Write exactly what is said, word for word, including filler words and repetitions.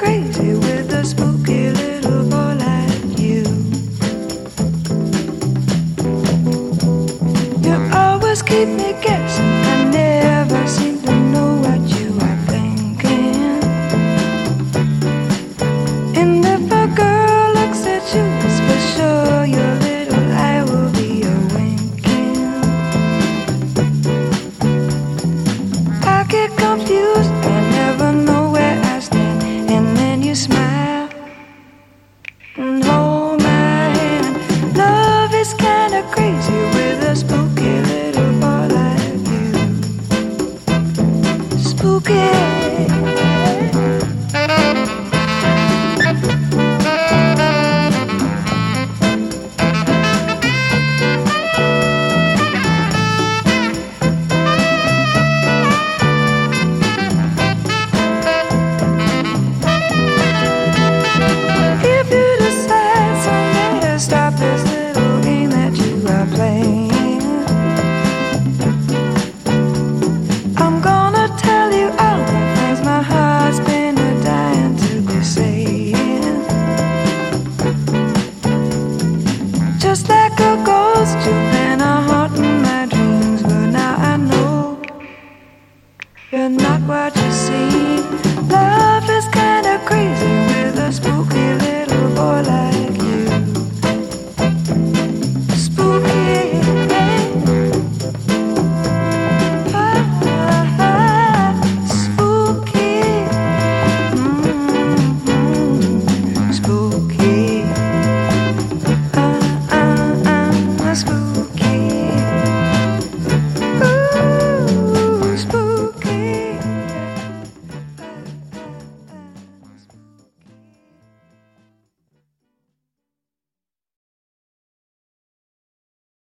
crazy with a spooky little boy like you. You always keep me guessing, I never seem to know what you are thinking. And if a girl looks at you, it's for sure your little eye will be a winking. I get confused, I never know where I stand, and then you smile and hold my hand. Love is kinda crazy with a spooky little boy like you. Spooky. If you decide someday to stop this little game that you are playing, I'm gonna tell you all the things my heart's been a dying to be saying. Just like a ghost, you've been a haunting my dreams, but now I know you're not what you seem. Love is kinda crazy